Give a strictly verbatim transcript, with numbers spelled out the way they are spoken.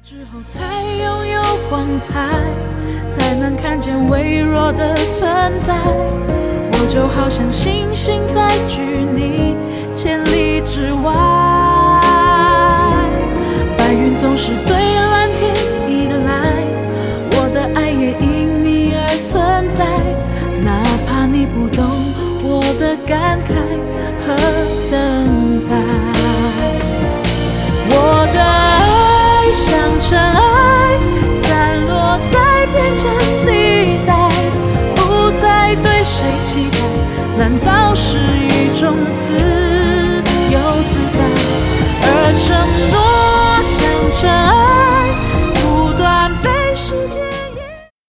之后才拥有光彩，才能看见微弱的存在。我就好像星星在距你千里之外，白云总是对蓝天依赖，我的爱也因你而存在。哪怕你不懂我的感慨和等待，我的爱像尘埃，散落在边间地带，不再对谁期待。难道